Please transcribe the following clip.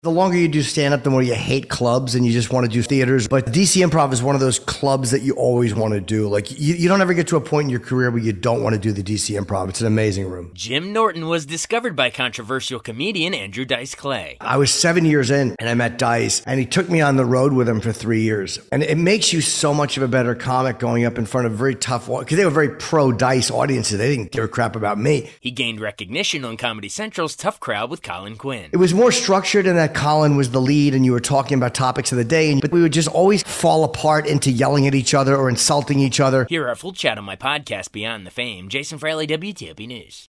The longer you do stand-up, the more you hate clubs and you just want to do theaters. But DC Improv is one of those clubs that you always want to do. Like, you don't ever get to a point in your career where you don't want to do the DC Improv. It's an amazing room. Jim Norton was discovered by controversial comedian Andrew Dice Clay. I was 7 years in and I met Dice, and he took me on the road with him for 3 years. And it makes you so much of a better comic going up in front of very tough, because they were very pro-Dice audiences. They didn't give a crap about me. He gained recognition on Comedy Central's Tough Crowd with Colin Quinn. It was more structured in that Colin was the lead and you were talking about topics of the day, but we would just always fall apart into yelling at each other or insulting each other. Hear our full chat on my podcast, Beyond the Fame. Jason Fraley, WTOP News.